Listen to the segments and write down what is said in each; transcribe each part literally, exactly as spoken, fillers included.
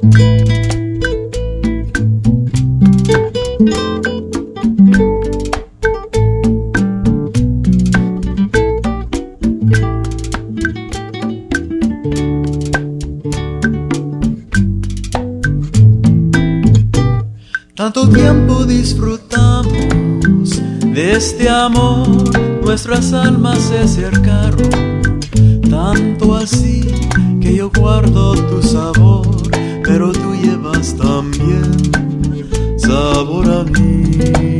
Tanto tiempo disfrutamos de este amor, nuestras almas se acercaron, tanto así que yo guardo tu sabor, pero tú llevas también sabor a mí.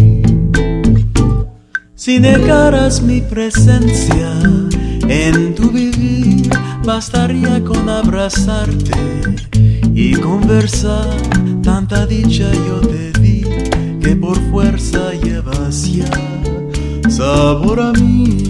Si negaras mi presencia en tu vivir, bastaría con abrazarte y conversar. Tanta dicha yo te di que por fuerza llevas ya sabor a mí.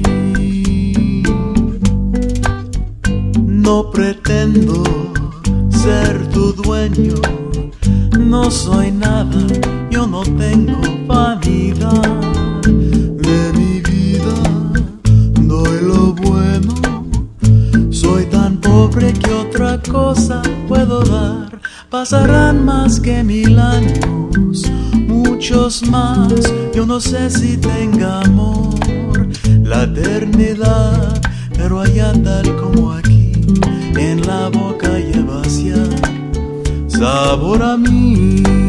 No pretendo ser tu dueño, no soy nada, yo no tengo vanidad. De mi vida doy lo bueno, soy tan pobre que otra cosa puedo dar. Pasarán más que mil años, muchos más, yo no sé si tenga amor la eternidad, pero allá tal como aquí, en la boca llevas ya sabor a mí.